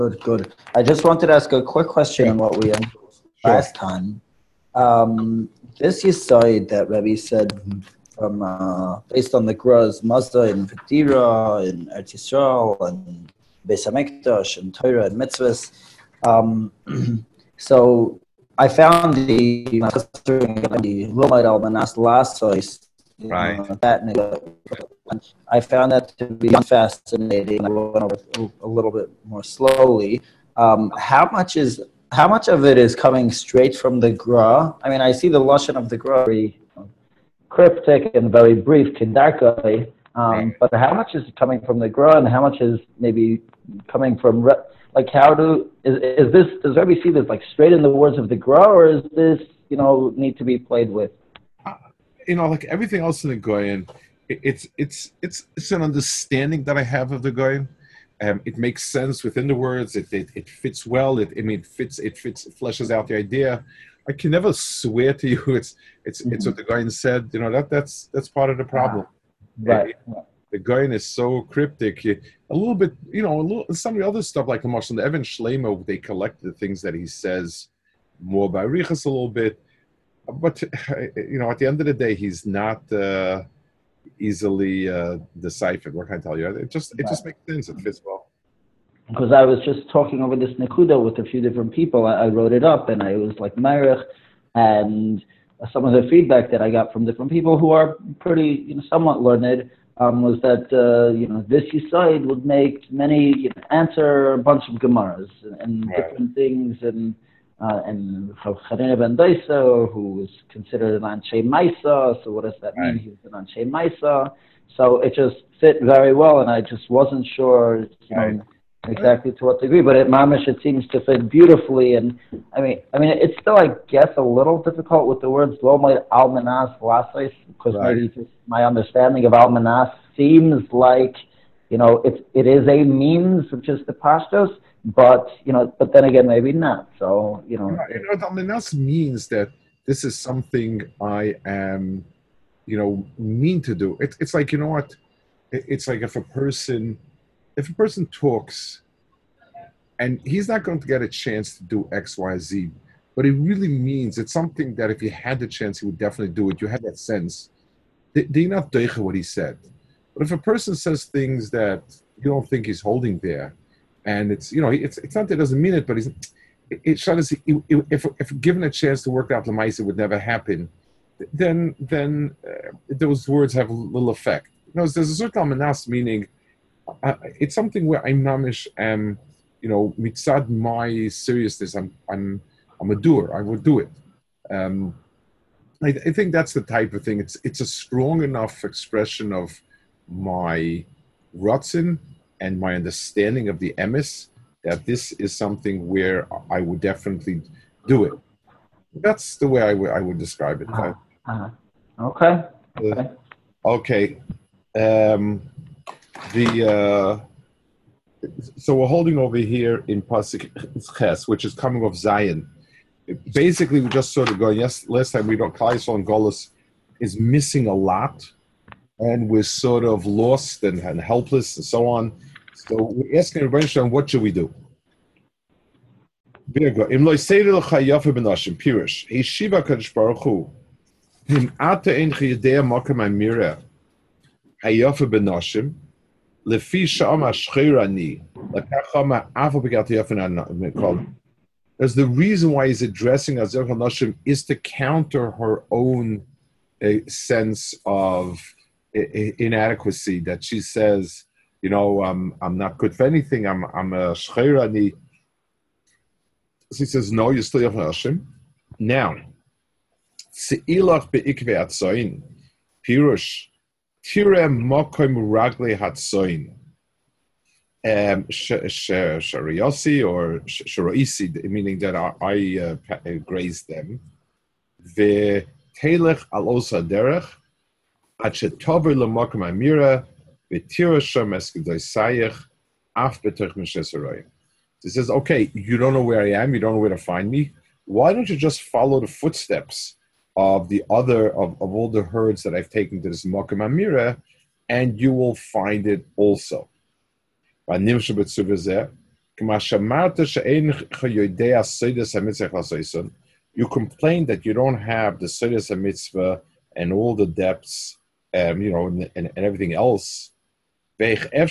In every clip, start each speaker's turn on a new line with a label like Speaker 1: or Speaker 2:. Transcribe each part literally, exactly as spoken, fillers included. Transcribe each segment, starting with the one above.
Speaker 1: Good, good. I just wanted to ask a quick question
Speaker 2: Yeah.
Speaker 1: on what we ended
Speaker 2: Sure.
Speaker 1: last time. Um, this Yesod that Rebbe said from uh, based on the Graz, Mazda and Vidira and Eretz Yisrael and Beis Hamikdash and Torah and mitzvahs. Um, so I found the the Lomad Al Manas Lasois,
Speaker 2: Right.
Speaker 1: that and I found that to be fascinating. I went over it a little bit more slowly. Um, how much is how much of it is coming straight from the Gra? I mean, I see the lashon of the Gra very cryptic and very brief, kindarkai. Um,
Speaker 2: Right.
Speaker 1: but how much is coming from the Gra, and how much is maybe coming from Re- like how do is is this does Rebbe see this like straight in the words of the Gra, or is this you know need to be played with?
Speaker 2: Uh, you know, like everything else in the Goyen, it, it's it's it's it's an understanding that I have of the Goyen. Um, it makes sense within the words. It it, it fits well. It I mean it fits it fits it fleshes out the idea. I can never swear to you it's it's
Speaker 1: Mm-hmm.
Speaker 2: it's what the Goyen said. You know that that's that's part of the problem.
Speaker 1: Ah, right.
Speaker 2: It, it, the Goyen is so cryptic. It, a little bit, you know, a little some of the other stuff like the Marshal the Evan Shlomo, they collect the things that he says more by Riches a little bit. But you know, at the end of the day, he's not uh, easily uh, deciphered. What can I tell you? It just it
Speaker 1: Right.
Speaker 2: just makes sense. It fits well.
Speaker 1: Because I was just talking over this Nakuda with a few different people. I, I wrote it up, and I was like Merich, and some of the feedback that I got from different people who are pretty, you know, somewhat learned, um, was that uh, you know this Yesod would make many you know, answer a bunch of Gemaras and, and
Speaker 2: Right.
Speaker 1: different things, and uh, and Charina ben Daisa, who was considered an Anshe Maisa. So what does that mean?
Speaker 2: Right.
Speaker 1: He was an Anshe Maisa. So it just fit very well, and I just wasn't sure, you know.
Speaker 2: Right.
Speaker 1: Exactly to what degree, but at Mamish it seems to fit beautifully, and I mean, I mean, it's still, I guess, a little difficult with the words "Lomay Almanas Lasos," because
Speaker 2: Right.
Speaker 1: maybe just my understanding of Almanas seems like, you know, it it is a means, which is the pashtos, but you know, but then again, maybe not. So you
Speaker 2: You
Speaker 1: know,
Speaker 2: know, you know, I mean, that means that this is something I am, you know, mean to do. It's it's like you know what, it, it's like if a person, if a person talks, and he's not going to get a chance to do X, Y, Z, but it really means it's something that if he had the chance, he would definitely do it. You have that sense. They, they're not deicha what he said. But if a person says things that you don't think he's holding there, and it's, you know, it's it's not that he doesn't mean it, but he's, it, it shows if if given a chance to work out the mice, it would never happen. Then then uh, those words have little effect. You know, there's a certain almanas meaning. Uh, it's something where I'm mamish am, you know, mitzad my seriousness. I'm I'm I'm a doer. I would do it. Um, I, I think that's the type of thing. It's it's a strong enough expression of my rutzin and my understanding of the emis that this is something where I would definitely do it. That's the way I would I would describe it.
Speaker 1: uh, uh, okay,
Speaker 2: Uh,
Speaker 1: okay,
Speaker 2: okay. Um, the uh, so we're holding over here in Pasuk Ches, which is coming off Zion. Basically, we just sort of going. Yes, last time we don't. Klaisol and Golos is missing a lot, and we're sort of lost and, and helpless and so on. So we're asking Rebbeinu Shalom, what should we do? Virgo, im lo yiseiru l'cha yafa b'nashim, Pirush, Yeshiva Kadosh Baruch Hu, im ata ein chiyadea makam amira, hayafa b'nashim, lefi sha'am ha'shchir ani, l'kachama afa b'gat yafa called. As the reason why he's addressing Azar Nashim is to counter her own uh, sense of I- inadequacy, that she says, you know, I'm I'm not good for anything. I'm I'm a shcheirani. She says, no, you're still Hashem. Now, seilach beikve atzoin, pirush, tire mokom ragle hatzoin. Um, Shariasi or Sharaisi, meaning that I, I uh, grazed them. Ve telech al osa derech, at shetover lemokum amira, ve tirasham eskedoisayich, af betech mishesaroyim. He says, okay, you don't know where I am, you don't know where to find me. Why don't you just follow the footsteps of the other, of, of all the herds that I've taken to this mokum amira, and you will find it also. Because You complain that you don't have the Seidas HaMitzvah and all the depths, um, you know, and, and, and everything else. So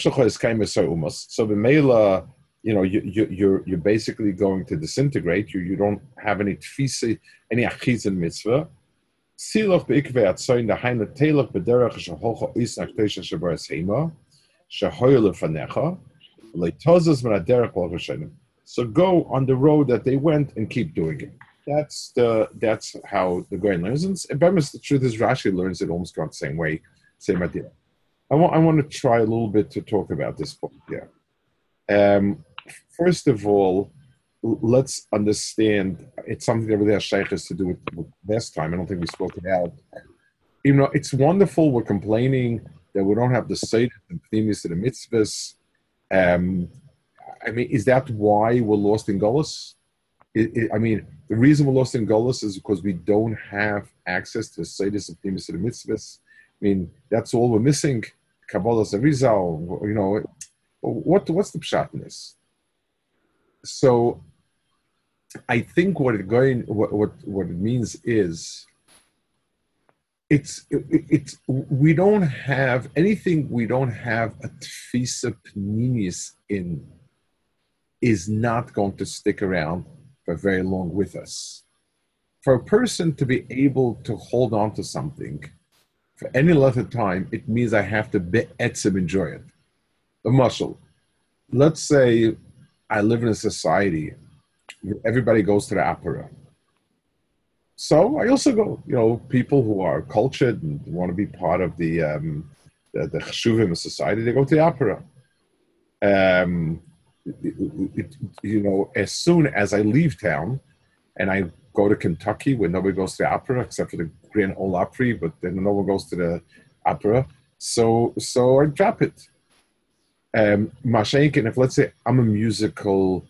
Speaker 2: B'meila, you know, you, you, you're you're basically going to disintegrate. You you don't have any tfisi, any achizin mitzvah. Siloch beikve atzoin daheim telach bederach shehocha isnak teisha shabaras hema shehoyle fanecha leitozas min aderech l'chashenim. So go on the road that they went and keep doing it. That's the that's how the Goyen learns. And the truth is, Rashi learns it almost the same way, same idea. I want I want to try a little bit to talk about this book. Yeah. Um, first of all, let's understand. It's something that really has shaykhs to do with, with last time. I don't think we spoke it out. You know, it's wonderful. We're complaining that we don't have the seder and pnimis to the mitzvahs. Um, I mean, is that why we're lost in Golus? It, it, I mean, the reason we're lost in Golus is because we don't have access to the seder and pnimis to the mitzvahs. I mean, that's all we're missing. Kabbalah Zarizal, you know, what what's the pshat in this? So, I think what it going what what, what it means is it's it, it's we don't have anything we don't have a tfisa pnimis in is not going to stick around for very long with us. For a person to be able to hold on to something for any length of time, it means I have to be'etzim enjoy it. The muscle. Let's say I live in a society where everybody goes to the opera. So I also go, you know, people who are cultured and want to be part of the um, the, the cheshuvim of society, they go to the opera. Um, it, it, you know, as soon as I leave town and I go to Kentucky where nobody goes to the opera except for the Grand Ole Opry, but then no one goes to the opera. So so I drop it. Um, Mashenkin, if let's say I'm a musical,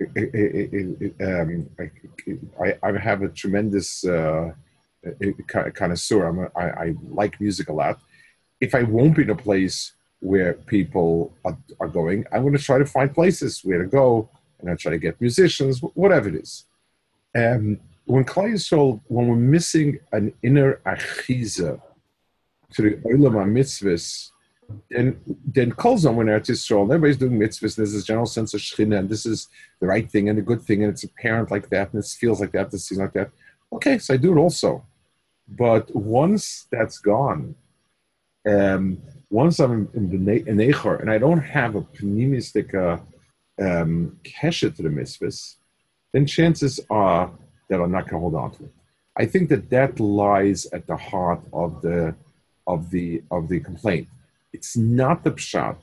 Speaker 2: um, I, I have a tremendous uh, connoisseur. I'm a, I, I like music a lot. If I won't be in a place where people are, are going, I'm going to try to find places where to go, and I try to get musicians, whatever it is. Um, when Klal Yisrael, when we're missing an inner achiza to the Olam HaMitzvahs, then then calls on when Eretz Yisrael, and everybody's doing mitzvahs, and there's this general sense of shechina, and this is the right thing and the good thing, and it's apparent like that, and it feels like that, this seems like that. Okay, so I do it also. But once that's gone, um, once I'm in the Nechor, and I don't have a pnimistic uh, um, keshet to the mitzvahs, then chances are that I'm not going to hold on to it. I think that that lies at the heart of the of the of the complaint. It's not the pshat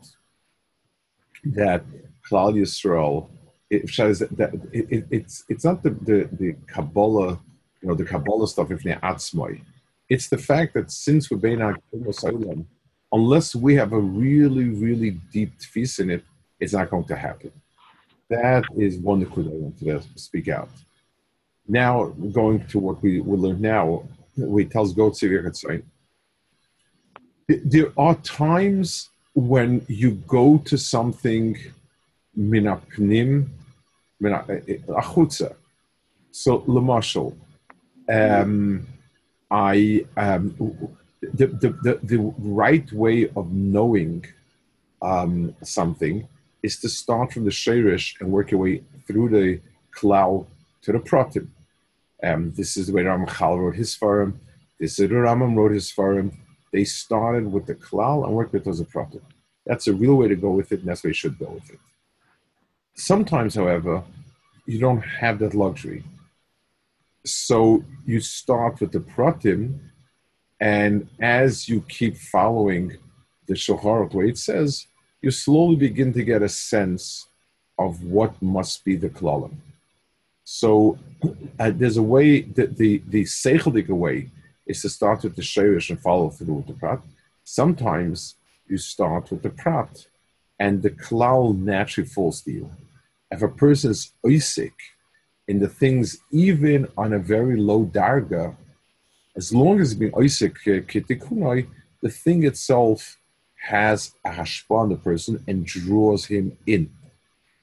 Speaker 2: that Klal Yisrael. It, that it, it, it's it's not the, the the Kabbalah, you know, the Kabbalah stuff. If atzmai, it's the fact that since we're being on, unless we have a really really deep tefis in it, it's not going to happen. That is one that I want to speak out. Now going to what we will learn now, we tells Goat Tzivir. There are times when you go to something minapnim, achutza. So, lemashal, um, I um, the, the the the right way of knowing um, something is to start from the sheirish and work your way through the klal to the pratim. Um, this is the way Ramchal wrote his forum. This is the Rambam wrote his forum. They started with the klal and worked with those pratim. That's a real way to go with it, and that's where you should go with it. Sometimes, however, you don't have that luxury. So you start with the pratim, and as you keep following the Shulchan Aruch, where it says, you slowly begin to get a sense of what must be the klalim. So uh, there's a way, that the, the seichelic way is to start with the sheirish and follow through with the prat. Sometimes you start with the prat, and the klal naturally falls to you. If a person is oisik in the things, even on a very low darga, as long as it's been oisik kitikunoi, the thing itself has a hashpah on the person and draws him in.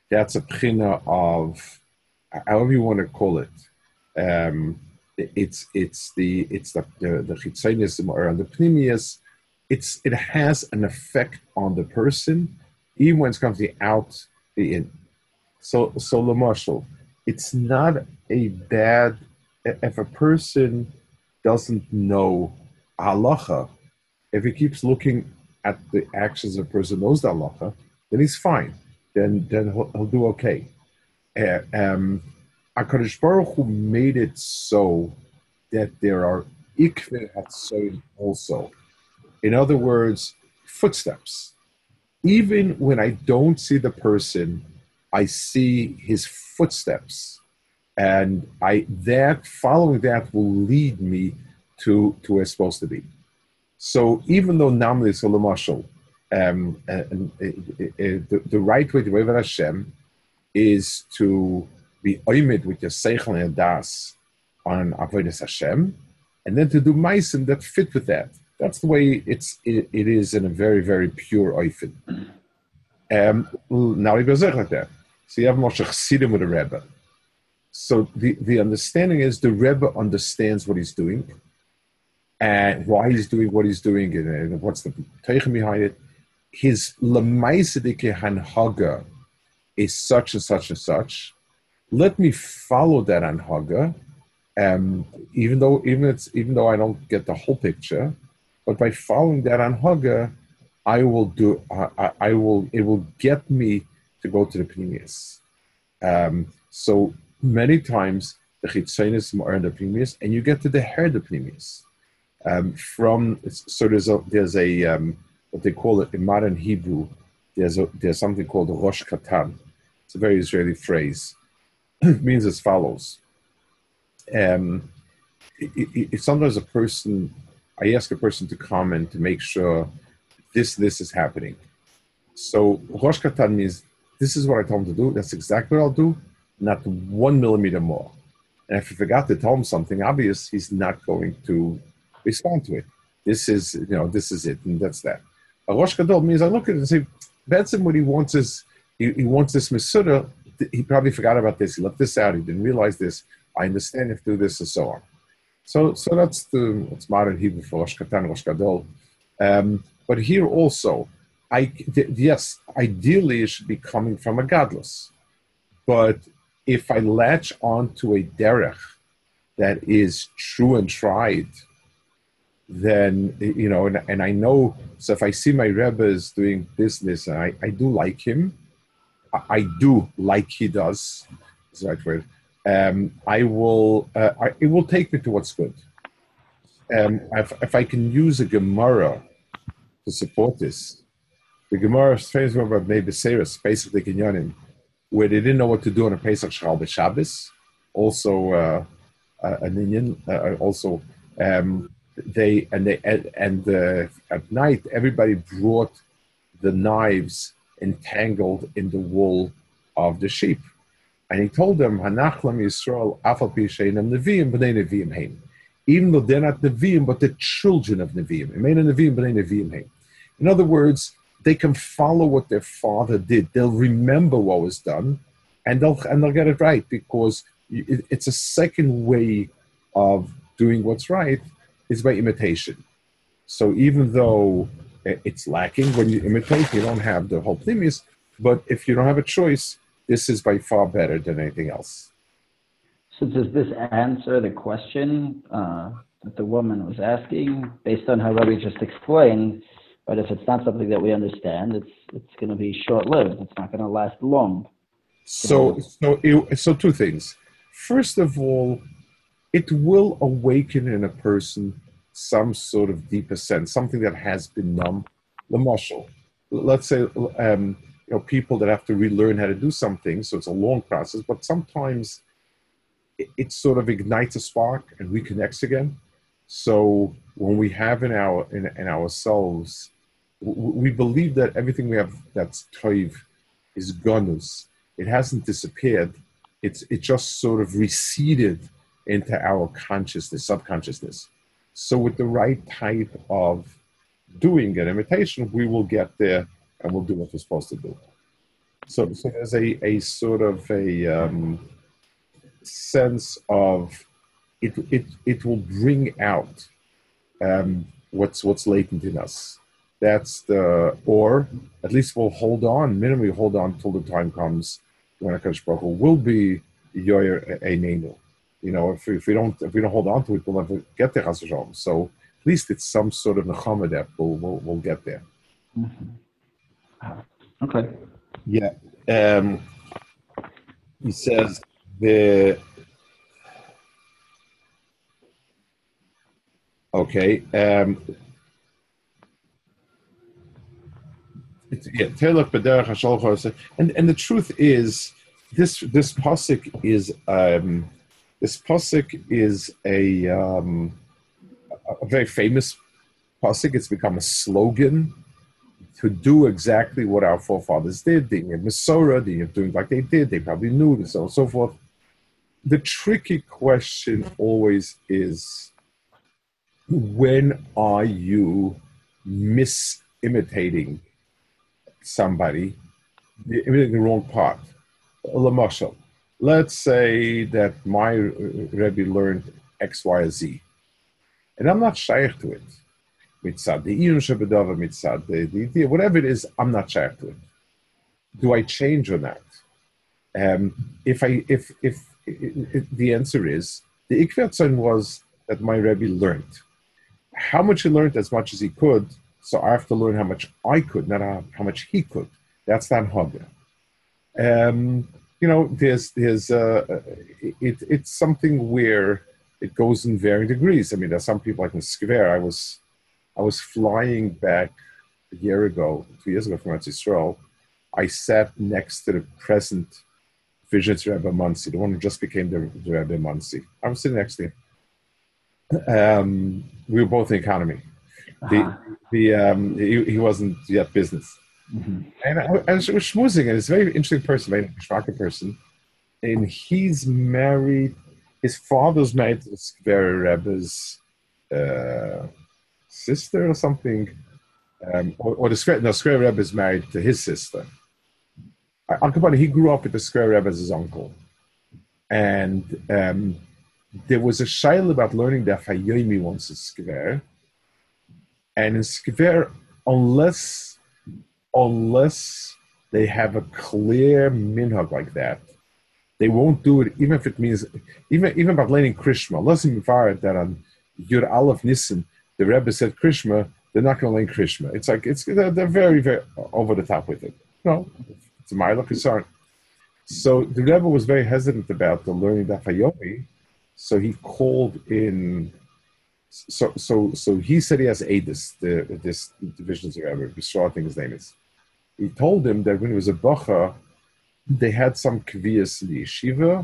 Speaker 2: that's a pchina of, however you want to call it. Um, it's it's the it's the the, the chitzonism or the pnimius. It's it has an effect on the person, even when it comes to the out, the in. So so Lamashal, it's not a bad if a person doesn't know halacha. If he keeps looking at the actions of a person who knows the halacha, then he's fine. Then then he'll, he'll do okay. Uh, um, HaKadosh Baruch Hu made it so that there are ikveh hatzoyin also. In other words, footsteps. Even when I don't see the person, I see his footsteps, and I that following that will lead me to to where it's supposed to be. So even though namely so lemashal, um, uh, uh, uh, the, the right way to Avodah Hashem is to be oimid with your seichel and das on Avodas Hashem, and then to do meisim that fit with that. That's the way it's it, it is in a very very pure oifin. Um, now he goes like that. So you have Moshe Chassidim with a Rebbe. So the, the understanding is the Rebbe understands what he's doing and why he's doing what he's doing and, and what's the teichem behind it. His lemaisedike hanhaga is such and such and such. Let me follow that hanhaga, um, even though even it's even though I don't get the whole picture, but by following that hanhaga, I will do. I, I will. It will get me to go to the pnimius. Um, so many times the chitzonis are in the pnimius, and you get to the her the pnimius. Um, from so there's a there's a um, what they call it in modern Hebrew. There's a there's something called a rosh katan. It's a very Israeli phrase. It means as follows. Um, if sometimes a person, I ask a person to comment to make sure this this is happening. So rosh katan means this is what I told him to do. That's exactly what I'll do, not one millimeter more. And if I forgot to tell him something obvious, he's not going to respond to it. This is, you know, this is it, and that's that. A rosh gadol means I look at it and say, Benson, what he wants is, he, he wants this mesuda. He probably forgot about this. He left this out. He didn't realize this. I understand if do this and so on. So, so that's the it's modern Hebrew for rosh katan, rosh gadol. Um, but here also, I th- yes, ideally it should be coming from a godless. But if I latch on to a derech that is true and tried, then, you know, and, and I know, so if I see my Rebbe is doing business, and I, I do like him, I, I do like he does, is the right word, um, I will, uh, I, it will take me to what's good. Um, if, if I can use a Gemara to support this, the Gemara is famous about Bnei Beseris, basically Kinyanim, where they didn't know what to do on a Pesach Shechal B'Shabbos, also uh, uh, an Indian, uh, also um, they and they and uh, at night everybody brought the knives entangled in the wool of the sheep, and he told them, "Hanachlam Yisrael afal pi sheinam neviim b'nei neviim heim," even though they're not neviim, but the children of neviim. Emeina neviim b'nei neviim heim. In other words, they can follow what their father did. They'll remember what was done, and they'll and they'll get it right because it, it's a second way of doing what's right. Is by imitation. So even though it's lacking when you imitate, you don't have the whole pnimius, but if you don't have a choice, this is by far better than anything else.
Speaker 1: So does this answer the question uh, that the woman was asking based on how Rabbi just explained? But if it's not something that we understand, it's it's going to be short-lived. It's not going to last long.
Speaker 2: So so it, so two things. First of all, it will awaken in a person some sort of deeper sense, something that has been numb. The muscle. Let's say, um, you know, people that have to relearn how to do something. So it's a long process, but sometimes it, it sort of ignites a spark and reconnects again. So when we have in our in, in ourselves, w- we believe that everything we have that's toiv is gonus. It hasn't disappeared. It's it just sort of receded into our consciousness, subconsciousness. So with the right type of doing an imitation, we will get there and we'll do what we're supposed to do. So, so there's a, a sort of a um, sense of it, it, it will bring out um, what's what's latent in us. That's the, or at least we'll hold on, minimally hold on till the time comes when HaKadosh Baruch Hu will be Yoyer Einenu. You know, if we, if we don't if we don't hold on to it, we'll never get there, Chas v'shalom. So at least it's some sort of nechama that we'll, we'll we'll get there.
Speaker 1: Mm-hmm. Okay.
Speaker 2: Yeah. Um, he says the okay. Um, it's, yeah, Telech b'derech hasholchos. and and the truth is, this this pasuk is um, this pasuk is a um, a very famous pasuk. It's become a slogan to do exactly what our forefathers did. They have Masorah, they are doing like they did. They probably knew this, so on and so forth. The tricky question always is, when are you misimitating somebody, imitating the wrong part? L'mashal, let's say that my Rebbe learned X, Y, or Z, and I'm not shaykh to it. Mitzad the iyun shebedava, mitzad the idea, whatever it is, I'm not shaykh to it. Do I change or not? Um, if I, if, if, if, if the answer is, the ikvetzon was that my Rebbe learned. How much he learned? As much as he could. So I have to learn how much I could, not how, how much he could. That's not haga. Um, you know, there's, there's, uh, it, it's something where it goes in varying degrees. I mean, there's some people like in Skver. I was, I was flying back a year ago, two years ago from Eretz Yisrael. I sat next to the present Visions Rebbe Muncie, the one who just became the, the Rebbe Muncie. I was sitting next to him. Um, we were both in economy.
Speaker 1: Uh-huh.
Speaker 2: The, the, um, he, he wasn't yet business.
Speaker 1: Mm-hmm.
Speaker 2: And I, I was schmoozing, and he's a very interesting person, very Shvaka person. And he's married, his father's married to the Skver Rebbe's uh, sister or something. Um, or, or the Skver, no, Skver Rebbe is married to his sister. Al-Kabani, he grew up with the Skver Rebbe as his uncle. And um, there was a shaila about learning the Hayomi once in Skver. And in Skver, unless, unless they have a clear minhag like that, they won't do it, even if it means, even even about learning Krishma. Unless you that on Yud Aleph Nissen, the Rebbe said Krishma, they're not going to learn Krishma. It's like, it's they're, they're very, very over the top with it. No, it's a Ma'ila concern. So the Rebbe was very hesitant about the learning Daf Hayomi, so he called in. So, so, so he said he has Adis, the this division's Rebbe, Bishra, I think his name is. He told him that when he was a Bacha, they had some kviyas in the yeshiva,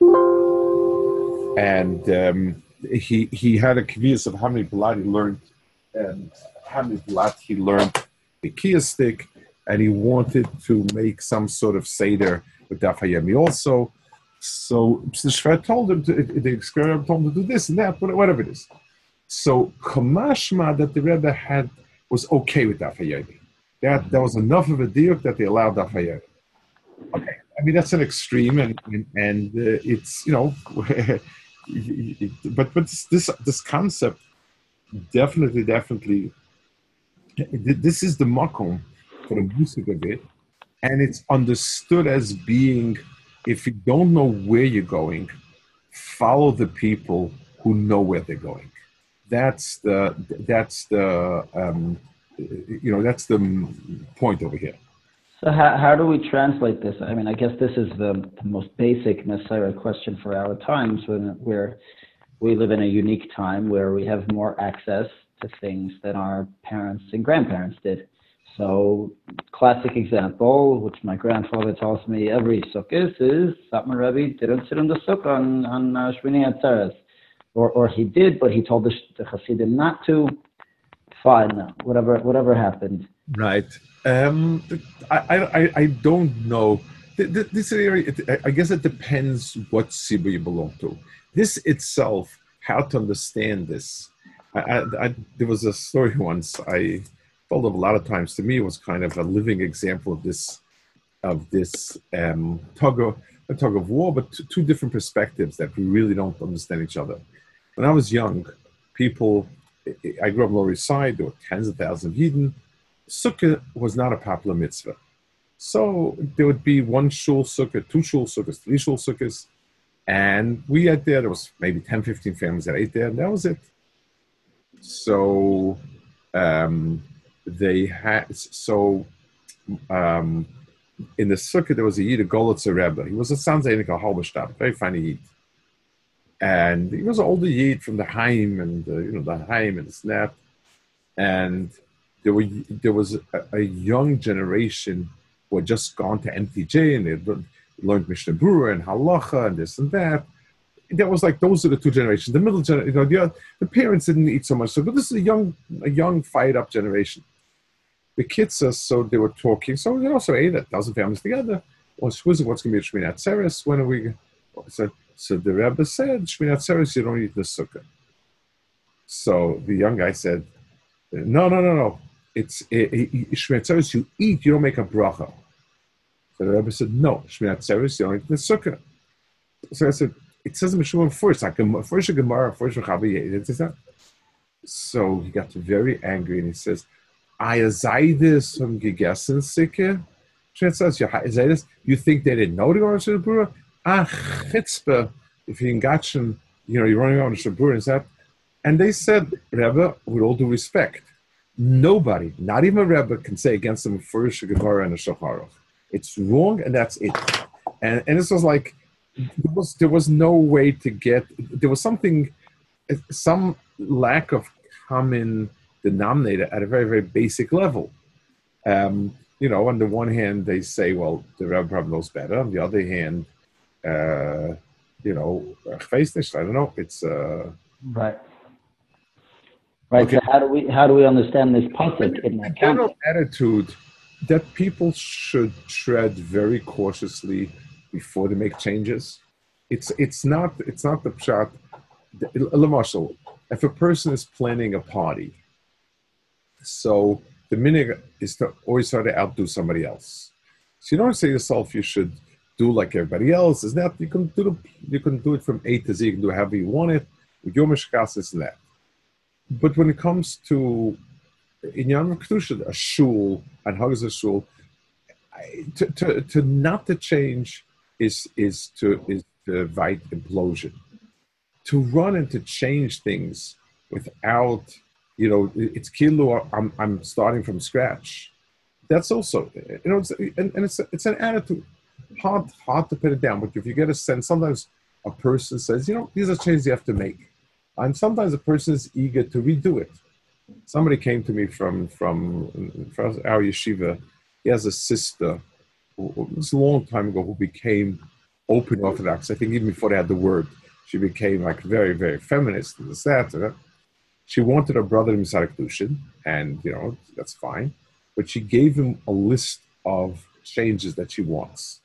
Speaker 2: and um, he he had a kviyas of how many blad he learned, and how many blad he learned the kiyastik, and he wanted to make some sort of seder with Daf Hayomi also. So the Shver told him to, the Shver told him to do this and that, whatever it is. So Kamashma that the Rebbe had was okay with Daf Hayomi. That that was enough of a diuk that they allowed Daf Hayomi. Okay, I mean that's an extreme, and and, and uh, it's you know, but but this this concept definitely definitely this is the makom for the music of it, and it's understood as being, if you don't know where you're going, follow the people who know where they're going. That's the that's the um, you know that's the point over here.
Speaker 1: So how how do we translate this? I mean, I guess this is the, the most basic Messiah question for our times, when where we live in a unique time where we have more access to things than our parents and grandparents did. So, classic example, which my grandfather tells me every sukkah is Satmar Rebbe didn't sit in the sukkah on on uh, Shmini Atzeres, or or he did, but he told the, the Hasidim not to. Fine, whatever whatever happened.
Speaker 2: Right. Um, I, I I don't know. This area, I guess it depends what Sibur you belong to. This itself, how to understand this. I, I, I, there was a story once I told it a lot of times. To me, it was kind of a living example of this of this um, tug of a tug of war, but t- two different perspectives that we really don't understand each other. When I was young, people, I grew up on Lower East Side, there were tens of thousands of Yidden. Sukkah was not a popular mitzvah. So there would be one shul sukkah, two shul sukkahs, three shul sukkahs, and we ate there. There was maybe ten, fifteen families that ate there, and that was it. So um, they had, so um, in the sukkah, there was a Yid, a Golitzer Rebbe. He was a Sanzeinik, a Halberstadt, very funny Yid. And he was an older Yid from the Haim, and the, you know, the Haim and the Snap. And there were there was a, a young generation who had just gone to M T J, and they had learned Mishnah Berurah and Halacha and this and that. That was like, those are the two generations. The middle generation, you know, the, the parents didn't eat so much. So, but this is a young, a young, fired up generation. The kids, uh, so they were talking. So, you know, so eight, a dozen families together. Well, what's going to be a Shminat Atzeres? When are we? So, so the Rebbe said, Shminat Atzeres, you don't eat the sukkah. So the young guy said, no, no, no, no. It's it, it, Shminat Atzeres, you eat, you don't make a bracha. So the Rebbe said, no, Shminat Atzeres, you don't eat the sukkah. So I said, it says in Mishnah first, like first a Gemara, first a Chavi. So he got very angry and he says, I azaydes from gegessen sikke. Says, you think they didn't know the Gemara Shabura? Ah, chitzpah. If you engaged, you know, you're running around the Shabura, is that? And they said, Rebbe, with all due respect, nobody, not even a Rebbe, can say against them first a Gemara and a Shulchan. It's wrong, and that's it. And and this was like, There was, there was no way to get, there was something, some lack of common denominator at a very, very basic level. Um, you know, on the one hand, they say, well, the Rebbe probably knows better. On the other hand, uh, you know, I don't know, it's... Uh,
Speaker 1: right. Right, okay. So how do we how do we understand this pasuk in that
Speaker 2: context? General attitude that people should tread very cautiously before they make changes. It's it's not it's not the pshat. L'mashal, if a person is planning a party, so the minhag is to always try to outdo somebody else. So you don't say to yourself you should do like everybody else. Is that you can do the, you can do it from A to Z. You can do however you want it with your mishkas, this and that. But when it comes to in Yom Kedusha, a shul and hugs a shul, to, to to not to change. Is is to is to invite implosion, to run and to change things without, you know, it's kilo. I'm I'm starting from scratch. That's also, you know, it's, and, and it's it's an attitude. Hard hard to put it down, but if you get a sense, sometimes a person says, you know, these are changes you have to make, and sometimes a person is eager to redo it. Somebody came to me from from, from our yeshiva. He has a sister. It was a long time ago, who became open Orthodox. I think even before they had the word, she became like very, very feminist and this, that, and that. She wanted her brother to be Misar Kedushin, and you know, that's fine. But she gave him a list of changes that she wants.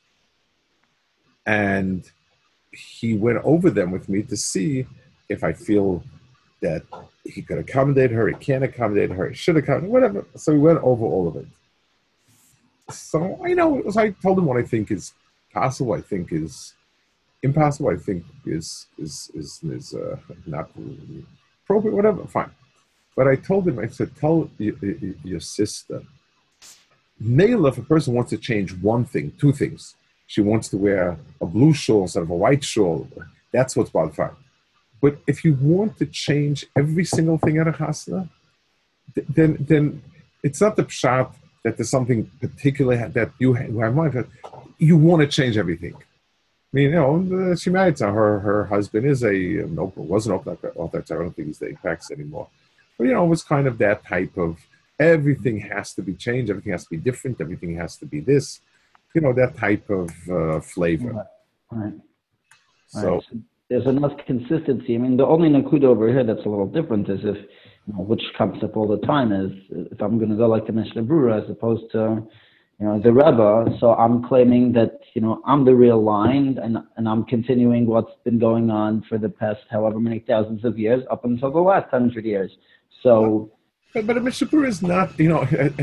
Speaker 2: And he went over them with me to see if I feel that he could accommodate her, he can't accommodate her, he should accommodate, whatever. So we went over all of it. So I know, so I told him what I think is possible, I think is impossible, I think is is is, is uh, not appropriate, whatever, fine. But I told him, I said, tell your, your sister, Nail, if a person wants to change one thing, two things, she wants to wear a blue shawl instead of a white shawl, that's what's bothered fine. But if you want to change every single thing at a chasna, then then it's not the pshat that there's something particular that you have in mind. You want to change everything. I mean, you know, she married to her. Her husband is a no, wasn't Orthodox. I don't think he's the Apex anymore. But you know, it was kind of that type of everything has to be changed. Everything has to be different. Everything has to be this. You know, that type of uh, flavor.
Speaker 1: Right. Right.
Speaker 2: So
Speaker 1: right. There's enough consistency. I mean, the only nakuda over here that's a little different is if, you know, which comes up all the time is if I'm going to go like the Mishnah Berurah as opposed to, you know, the Rebbe. So I'm claiming that, you know, I'm the real line and and I'm continuing what's been going on for the past however many thousands of years up until the last hundred years. So,
Speaker 2: but but a Mishnah Berurah is not, you know,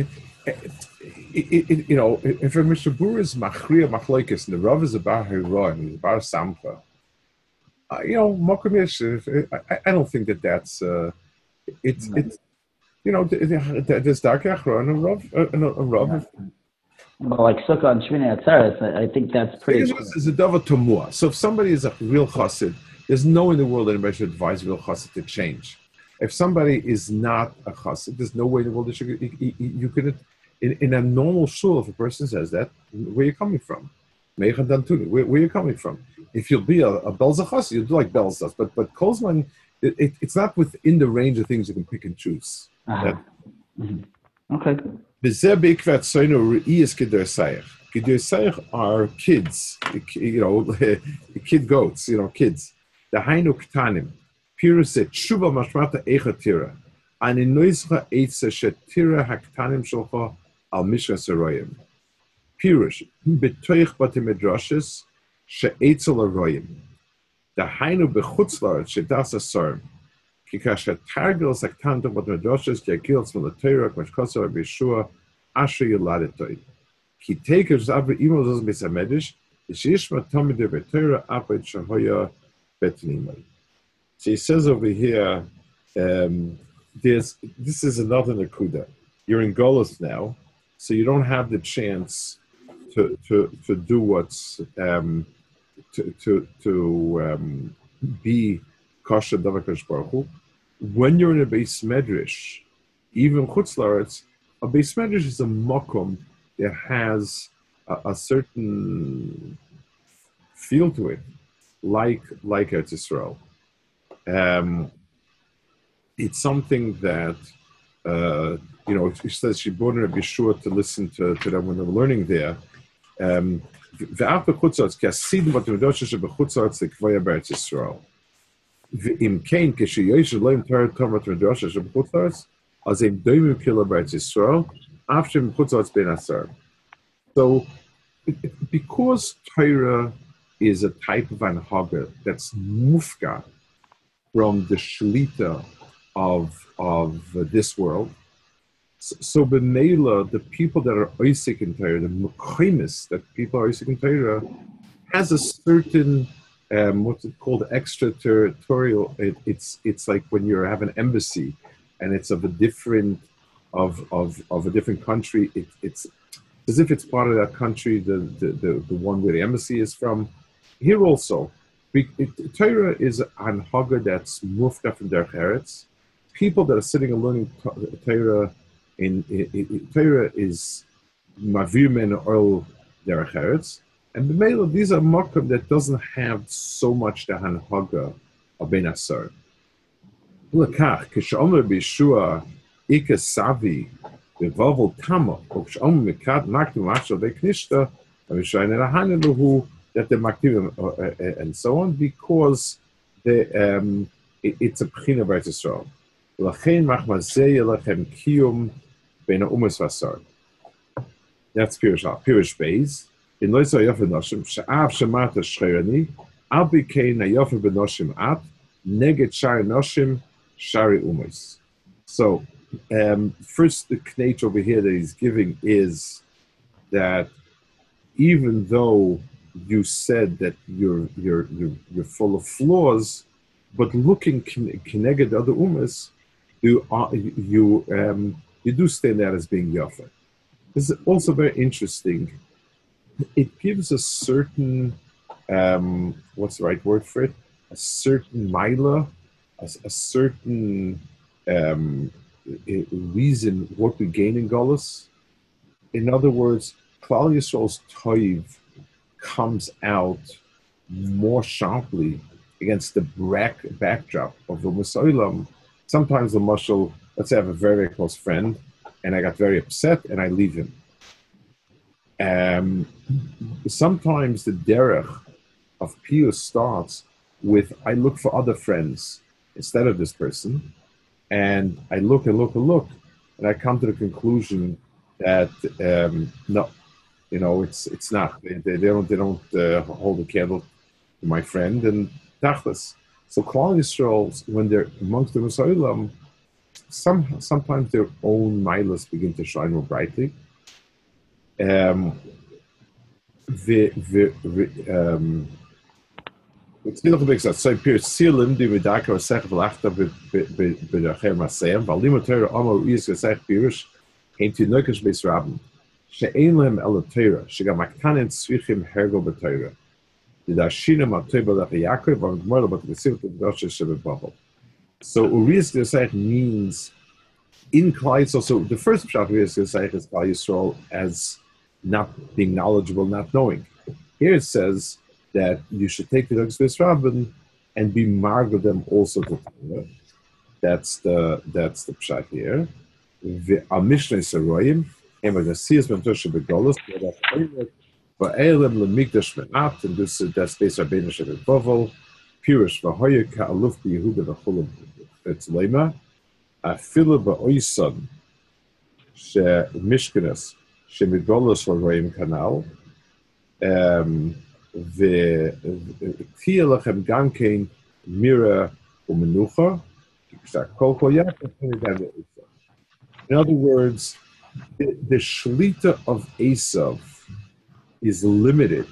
Speaker 2: it, it, you know, if a Mishabur is Machria Machlokes and the Rav is a Bar Hira and he's a Bar Samcha, uh, you know, Mokumish, I, I don't think that that's, uh, it's, no. it's, you know, there's Dark Achron and Rav, and a Rav.
Speaker 1: But like Sukkah and Shmini Atzeres, I think that's pretty.
Speaker 2: It's a Dava Tomua. So if somebody is a real chassid, there's no way in the world anybody should advise real chassid to change. If somebody is not a chassid, there's no way in the world that you, you, you could. In, in a normal shul, if a person says that, where are you coming from? Where, where are you coming from? If you'll be a, a Belza chassid, you'll do like Belz does. But but Kolzman, it, it, it's not within the range of things you can pick and choose.
Speaker 1: Uh-huh. Mm-hmm. Okay.
Speaker 2: Are kids, you know, kid goats, you know, kids. The Hainu Ktanim, Pirus et Shuva Mashmata Echatira, and in Noischa Eitza Shetira Haktanim Shalcha al Mishra Saroyim. Pirus, Betoich Batimedrashes, Sheetzel Aroyim. The Hainu Bechutzlar, Shedas Asarm. Kikasha Targils Aktanta Batimedrashes, Yakils Milatera, Mashkosar Bishua, Asher Yuladitoy. Ki takers Abra Imos Misamedish, Shishma Tomide Betera, Apet Shahoya. So he says over here, um, there's this is another nakuda. You're in Golos now, so you don't have the chance to to, to do what's um, to to to um, be kosher davakash baruch Hu. When you're in a beis medrash, even chutzlaretz, a beis medrash is a makom that has a, a certain feel to it. Like like Eretz Yisrael, um, it's something that uh, you know. She says she brought her be sure to listen to, to them when they were learning there. Um, ואף בחוץ-לארץ, כי הסידים בתלמידות שבחוץ-לארץ לקבוע בארץ ישראל. ואם כן, כשיש לא עם תואר תום בתלמידות שבחוץ-לארץ, אז הם דומים כאילו בארץ ישראל, אף שהם בחוץ-לארץ בין עשר. So, because Torah is a type of anhaga that's mufka from the shlita of of uh, this world. So, so b'meila, the people that are oisik in Torah, the mukhimis, that people are oisik in Torah, has a certain um, what's it called, extraterritorial. It, it's it's like when you have an embassy, and it's of a different of of of a different country. It, it's as if it's part of that country, the the the, the one where the embassy is from. Here also, it, Torah is an haga that's mufta from Derech Eretz. People that are sitting and learning Torah in, in, in Torah is mavir men oil Derech Eretz, and the male these are makom that doesn't have so much the hanhaga of ben asar. Lekach kishomer b'Yeshua ika savi bevavel tama kishomer mikat maktim mashal veknishta v'shayner hanaluhu. That the maktivim uh, uh, and so on, because the um, it, it's a pchina b'Eretz Yisrael. Lachein machmazeh yelachem kiyum bein ha'umas v'asar. That's Pirush Pirush Beis. In loisa yofer noshim she'av shemata shcherani al bikein hayofer b'noshim at neged shari noshim shari umas. So um, first the knate over here that he's giving is that even though you said that you're you're you're, you're full of flaws, but looking connected other umas, you are you um, you do stand out as being yafa. This is also very interesting. It gives a certain um, what's the right word for it? A certain mila, a, a certain um, a reason what we gain in Golus. In other words, Klal Yisrael's toiv comes out more sharply against the back, backdrop of the Musoilam. Sometimes the mushal, let's say I have a very, very close friend, and I got very upset, and I leave him. Um, sometimes the derech of Piyus starts with, I look for other friends instead of this person, and I look and look and look, and I come to the conclusion that, um, no, You know, it's it's not. They, they, they don't they don't uh, hold a candle to my friend and tachlis. So Klal Yisrael, when they're amongst the Musoilam, some sometimes their own milas begin to shine more brightly. Um, the the, the um, it's still a big set. So Pierce Sealim di Vidaka was second after Bidachem Masem, Valimater Amo is a sec Pierce came to Nukish base Rabin. She ainlem elatera, she got Maktanin Swichim Hergo Batera. The Dashina Mateba of Yaakov on Mother, but the Silk of Dosha Shabbat Bubble. So Urias Gesait means in Klai, so, so the first shot Urias Gesait is Klai Yisrael as not being knowledgeable, not knowing. Here it says that you should take the Nukish Rabin and be marg of them also to Torah. That's the that's the pshat here. The Mishnah Saroyim, and the Nasias Mentosha Begolos, but Elam Lemikdash Menat, and this that's based on Rabbeinu Shabbat Bovel, Pirish Vahoya Ka Aluf Yehuda Vachulam Betzlema, Afilu Ba'oisan, She Mishkanas, She Migolos Varoyim Kanal, um, the Tielachem Gamkein Mira Umenucha, in other words, the, the shlita of Esav is limited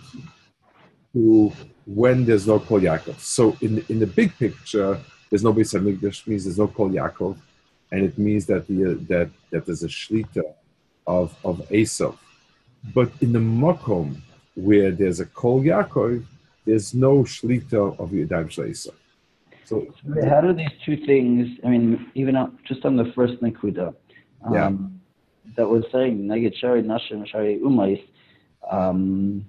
Speaker 2: to when there's no Kol Yaakov. So in the, in the big picture, there's no Beis Hamikdash, means there's no Kol Yaakov, and it means that the that that there's a shlita of of Esav. But in the makom where there's a Kol Yaakov, there's no shlita of Yadayim Shel Esav. So
Speaker 1: how do these two things? I mean, even on, just on the first Nakuda, um,
Speaker 2: yeah.
Speaker 1: that was saying Neged Shari Nashim Shari Umais. Um,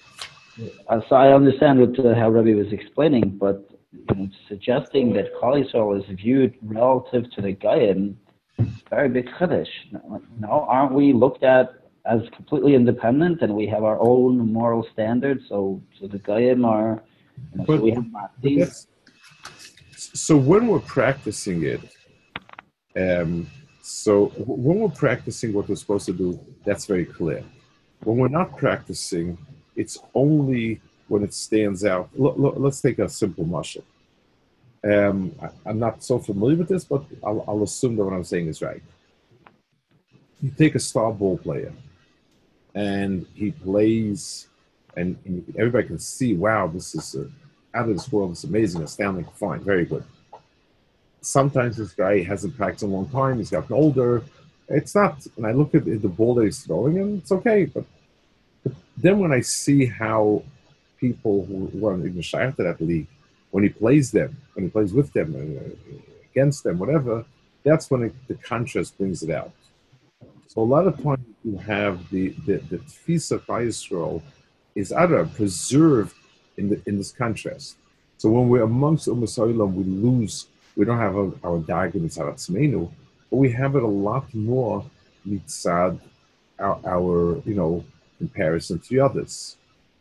Speaker 1: so I understand what uh, how Rabbi was explaining, but you know, suggesting that Klal Yisrael is viewed relative to the Goyim, very big chiddush. No, aren't we looked at as completely independent, and we have our own moral standards? So, so the Goyim are, you know,
Speaker 2: but,
Speaker 1: so we have Matis.
Speaker 2: So when we're practicing it, um, so when we're practicing what we're supposed to do, that's very clear. When we're not practicing, it's only when it stands out. L- l- let's take a simple mashal. Um, I, I'm not so familiar with this, but I'll, I'll assume that what I'm saying is right. You take a star ball player, and he plays, and, and everybody can see, wow, this is a, out of this world, it's amazing, astounding, fine, very good. Sometimes this guy hasn't practiced in a long time, he's gotten older. It's not, and I look at the ball that he's throwing, and it's okay. But, but then when I see how people who, who are even shy to that league, when he plays them, when he plays with them, uh, against them, whatever, that's when it, the contrast brings it out. So a lot of times you have the the, the tfisa of Yisrael is other preserved in the in this contrast. So when we're amongst Umas Olam, we lose. We don't have our, our dag mitzad atzmeinu, but we have it a lot more mitzad our, our you know comparison to the others.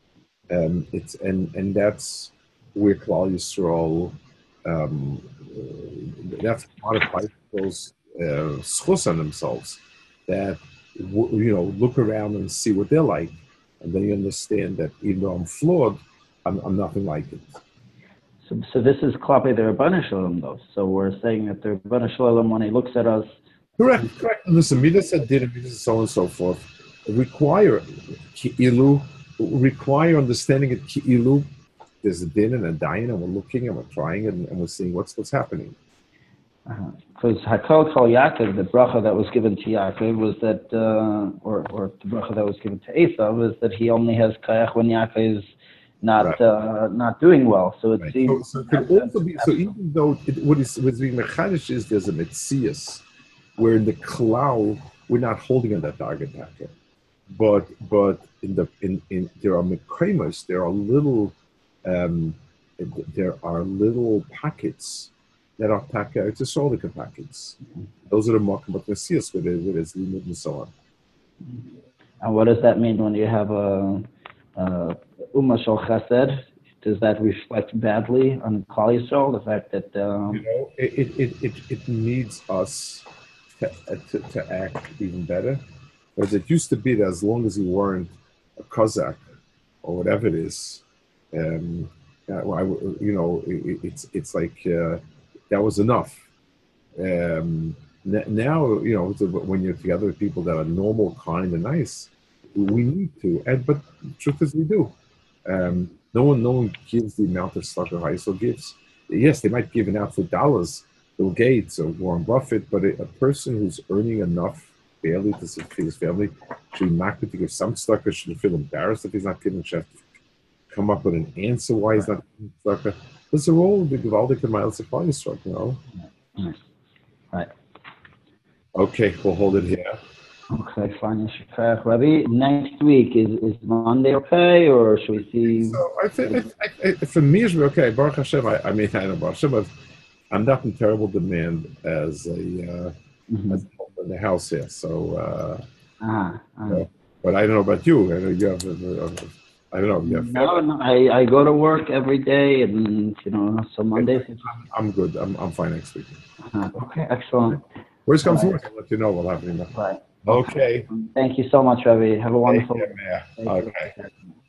Speaker 2: Um, it's and and that's where Klal Yisrael. Um, uh, that's part of Yisrael's uh, schus on themselves. That you know look around and see what they're like, and then you understand that even though I'm flawed, I'm, I'm nothing like it.
Speaker 1: So, so this is Klape the Rabbanu Shalom, though. So we're saying that the Rabbanu Shalom, when he looks at us,
Speaker 2: correct, correct. Listen, Midas did Midas so on and so forth. Require ki'ilu, require understanding it ki'ilu. There's a din and a dayan, and we're looking and we're trying and, and we're seeing what's what's happening.
Speaker 1: Because uh-huh. Hakol Kol Yaakov, the bracha that was given to Yaakov was that, uh, or or the bracha that was given to Esav was that he only has kayach when Yaakov is not right. uh, not doing well. So it right. seems.
Speaker 2: So, so, it could also be, so even though it, what is what's being mechanish is there's a metzias where in the klal we're not holding on that target packet, but but in the in, in there are mekremas, there are little um, there are little pockets that are taka, it's a solika packets. Those are the makamat metzias where there is limit and so on.
Speaker 1: And what does that mean when you have a uh, Ummah Shel Chesed? Does that reflect badly on Klal Yisrael? The fact that um,
Speaker 2: you know it it, it it needs us to, to to act even better, because it used to be that as long as you weren't a Cossack or whatever it is, um, I, you know it, it's it's like uh, that was enough. Um, N- Now, you know, so when you're together with people that are normal, kind, and nice, we need to. And but the truth is, we do. Um, no one, no one gives the amount of stuff that Heisel gives. Yes, they might give it out for dollars, Bill Gates or Warren Buffett, but a, a person who's earning enough barely to feed his family should be not going to give some stuff. Should feel embarrassed if he's not giving. Should have to come up with an answer why he's not giving stuff. Those are all the Givaldic and mild supply struck, you know.
Speaker 1: Right. Right.
Speaker 2: Okay, we'll hold it here.
Speaker 1: Okay, fine. Rabbi, next week is is Monday okay, or should we see?
Speaker 2: So I think I, I, I, for me it's okay. Baruch Hashem. I, I mean, I know Baruch Hashem. I'm not in terrible demand as a uh,
Speaker 1: Mm-hmm.
Speaker 2: as a in the house here. So, uh,
Speaker 1: Ah, ah.
Speaker 2: you know, but I don't know about you. I know you have. Uh, uh, I don't know. You have
Speaker 1: No, no, I, I go to work every day, and you know, so Mondays. It's,
Speaker 2: I'm, I'm good. I'm I'm fine next week.
Speaker 1: uh, okay, excellent.
Speaker 2: Worst comes to
Speaker 1: Right.
Speaker 2: worst, I'll let you know what'll happen.
Speaker 1: Right.
Speaker 2: Okay.
Speaker 1: Thank you so much, Rabbi. Have a wonderful.
Speaker 2: Take care, Mayor. Okay.